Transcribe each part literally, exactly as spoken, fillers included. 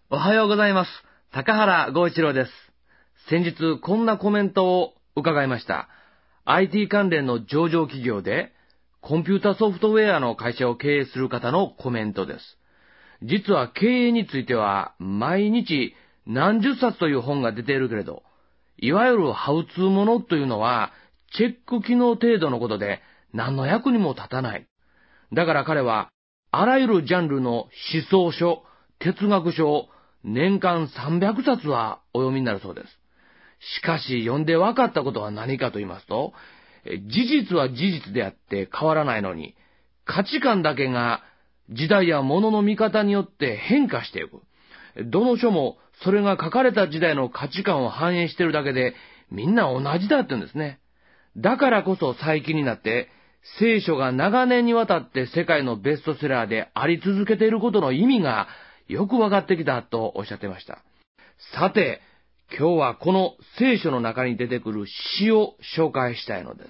おはようございます。高原剛一郎です。先日こんなコメントを伺いました。アイティー 関連の上場企業でコンピュータソフトウェアの会社を経営する方のコメントです。実は経営については毎日何十冊という本が出ているけれど、いわゆるハウツーものというのはチェック機能程度のことで何の役にも立たない。だから彼はあらゆるジャンルの思想書、哲学書を年間さんびゃくさつはお読みになるそうです。しかし読んで分かったことは何かと言いますと、事実は事実であって変わらないのに、価値観だけが時代や物の見方によって変化していく。どの書もそれが書かれた時代の価値観を反映しているだけで、みんな同じだって言うんですね。だからこそ最近になって、聖書が長年にわたって世界のベストセラーであり続けていることの意味がよく分かってきたとおっしゃってました。さて、今日はこの聖書の中に出てくる詩を紹介したいのです。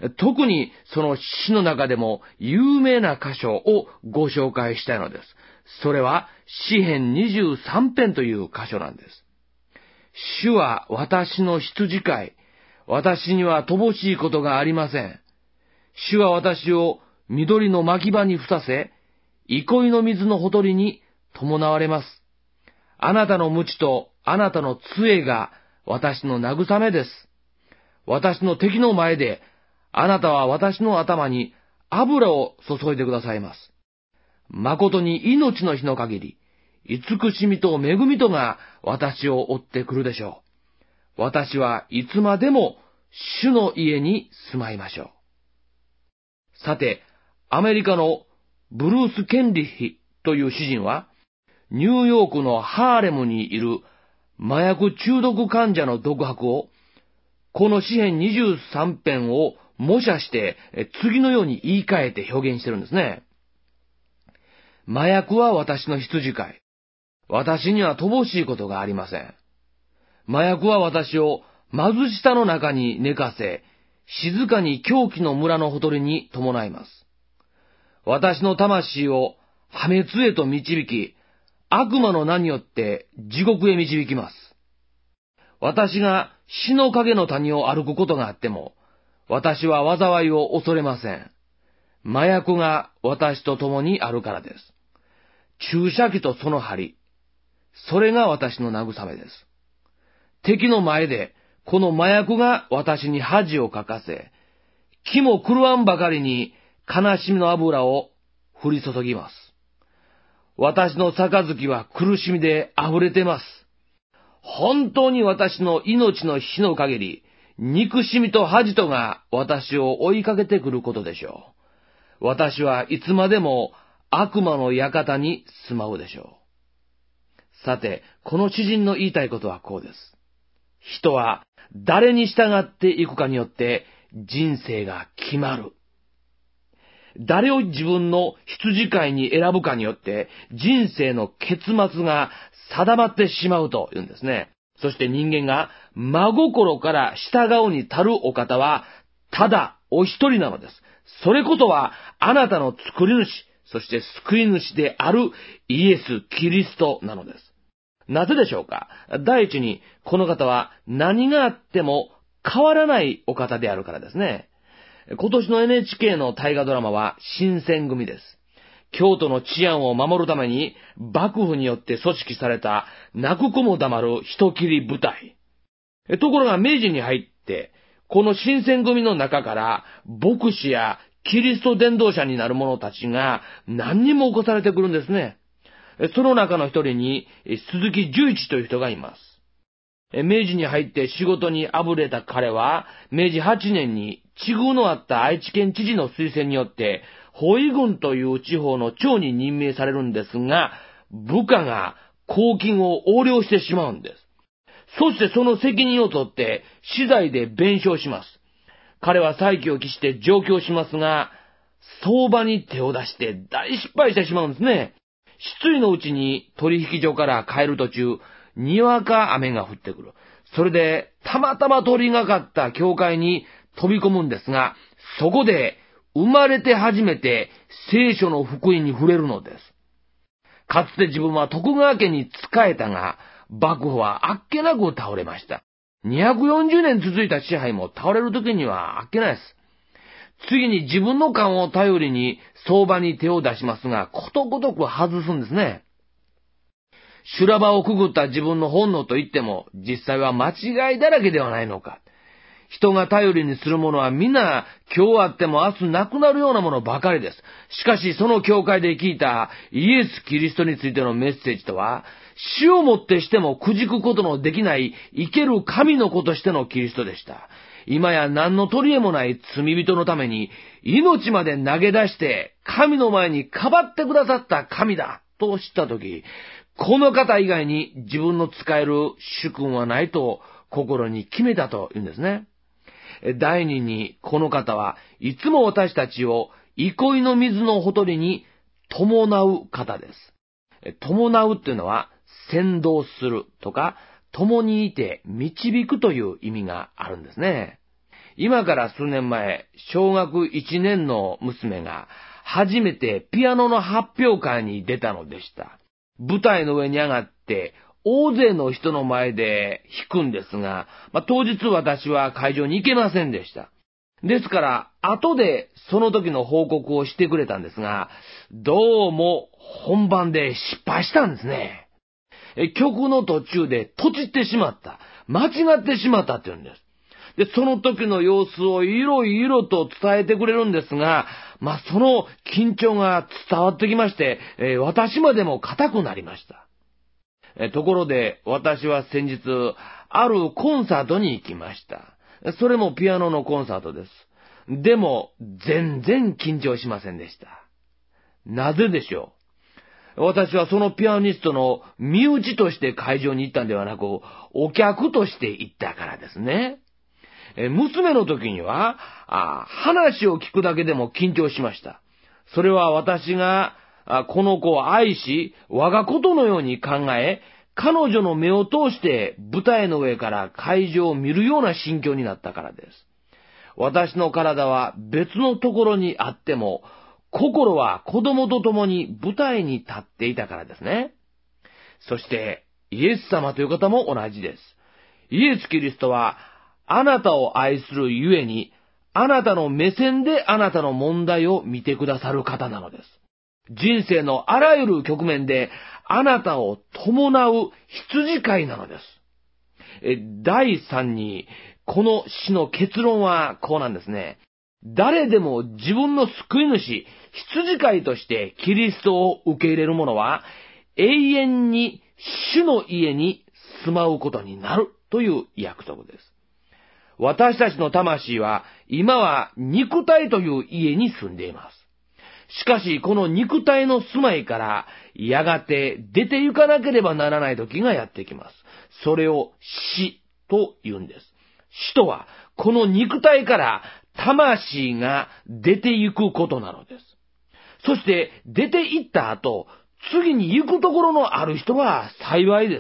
特にその詩の中でも有名な箇所をご紹介したいのです。それは詩編にじゅうさん編という箇所なんです。主は私の羊飼い。私には乏しいことがありません。主は私を緑の牧場にふさせ、憩いの水のほとりに伴われます。あなたの鞭とあなたの杖が私の慰めです。私の敵の前で、あなたは私の頭に油を注いでくださいます。誠に命の日の限り、慈しみと恵みとが私を追ってくるでしょう。私はいつまでも主の家に住まいましょう。さて、アメリカのブルース・ケンリッヒという詩人は、ニューヨークのハーレムにいる麻薬中毒患者の独白を、この詩編にじゅうさん編を模写して次のように言い換えて表現してるんですね。麻薬は私の羊飼い。私には乏しいことがありません。麻薬は私を貧しさの中に寝かせ、静かに狂気の村のほとりに伴います。私の魂を破滅へと導き、悪魔の名によって地獄へ導きます。私が死の影の谷を歩くことがあっても、私は災いを恐れません。麻薬が私と共にあるからです。注射器とその針、それが私の慰めです。敵の前で、この麻薬が私に恥をかかせ、気も狂わんばかりに悲しみの油を降り注ぎます。私の杯は苦しみで溢れてます。本当に私の命の日の限り、憎しみと恥とが私を追いかけてくることでしょう。私はいつまでも悪魔の館に住まうでしょう。さて、この詩人の言いたいことはこうです。人は誰に従っていくかによって人生が決まる。誰を自分の羊飼いに選ぶかによって人生の結末が定まってしまうというんですね。そして人間が真心から従うに足るお方はただお一人なのです。それこそはあなたの作り主、そして救い主であるイエス・キリストなのです。なぜでしょうか。第一にこの方は何があっても変わらないお方であるからですね。今年の エヌエイチケー の大河ドラマは新選組です。京都の治安を守るために幕府によって組織された泣く子も黙る人斬り部隊。ところが明治に入ってこの新選組の中から牧師やキリスト伝道者になる者たちが何人も起こされてくるんですね。その中の一人に鈴木十一という人がいます。明治に入って仕事にあぶれた彼は、明治はちねんに地遇のあった愛知県知事の推薦によって、保井郡という地方の長に任命されるんですが、部下が公金を横領してしまうんです。そしてその責任を取って、私財で弁償します。彼は再起を期して上京しますが、相場に手を出して大失敗してしまうんですね。失意のうちに取引所から帰る途中、にわか雨が降ってくる。それで、たまたま通りがかった教会に飛び込むんですが、そこで生まれて初めて聖書の福音に触れるのです。 かつて自分は徳川家に仕えたが、幕府はあっけなく倒れました。にひゃくよんじゅうねん続いた支配も倒れる時にはあっけないです。次に自分の勘を頼りに相場に手を出しますが、ことごとく外すんですね。修羅場をくぐった自分の本能といっても、実際は間違いだらけではないのか。人が頼りにするものは皆今日あっても明日なくなるようなものばかりです。しかしその教会で聞いたイエス・キリストについてのメッセージとは、死をもってしてもくじくことのできない生ける神の子としてのキリストでした。今や何の取り柄もない罪人のために命まで投げ出して神の前にかばってくださった神だと知ったとき、この方以外に自分の使える主君はないと心に決めたというんですね。第二に、この方はいつも私たちを憩いの水のほとりに伴う方です。伴うっていうのは先導するとか共にいて導くという意味があるんですね。今から数年前、小学いちねんの娘が初めてピアノの発表会に出たのでした。舞台の上に上がって大勢の人の前で弾くんですが、まあ、当日私は会場に行けませんでした。ですから、後でその時の報告をしてくれたんですが、どうも本番で失敗したんですね。曲の途中でとちってしまった。間違ってしまったって言うんです。で、その時の様子をいろいろと伝えてくれるんですが、まあ、その緊張が伝わってきまして、えー、私までも硬くなりました。えー、ところで、私は先日、あるコンサートに行きました。それもピアノのコンサートです。でも、全然緊張しませんでした。なぜでしょう。私はそのピアニストの身内として会場に行ったんではなく、お客として行ったからですね。え娘の時にはあ、話を聞くだけでも緊張しました。それは私があこの子を愛し、我がことのように考え、彼女の目を通して舞台の上から会場を見るような心境になったからです。私の体は別のところにあっても、心は子供と共に舞台に立っていたからですね。そして、イエス様という方も同じです。イエス・キリストは、あなたを愛するゆえに、あなたの目線であなたの問題を見てくださる方なのです。人生のあらゆる局面であなたを伴う羊飼いなのです。え第三に、この詩の結論はこうなんですね。誰でも自分の救い主、羊飼いとしてキリストを受け入れる者は、永遠に主の家に住まうことになるという約束です。私たちの魂は今は肉体という家に住んでいます。しかしこの肉体の住まいからやがて出て行かなければならない時がやってきます。それを死と言うんです。死とはこの肉体から魂が出て行くことなのです。そして出て行った後、次に行くところのある人は幸いです。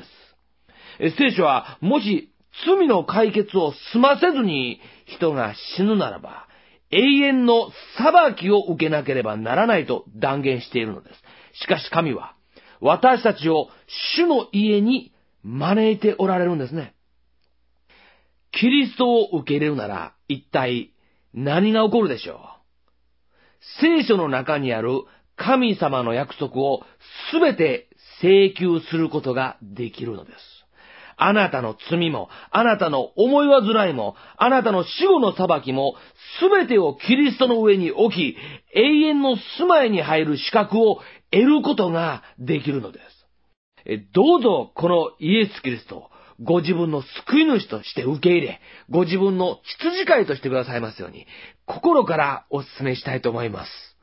聖書はもし罪の解決を済ませずに人が死ぬならば、永遠の裁きを受けなければならないと断言しているのです。しかし神は、私たちを主の家に招いておられるんですね。キリストを受け入れるなら、一体何が起こるでしょう。聖書の中にある神様の約束をすべて請求することができるのです。あなたの罪も、あなたの思い煩いも、あなたの死後の裁きも、すべてをキリストの上に置き、永遠の住まいに入る資格を得ることができるのです。どうぞこのイエス・キリストをご自分の救い主として受け入れ、ご自分の羊飼いとしてくださいますように、心からお勧めしたいと思います。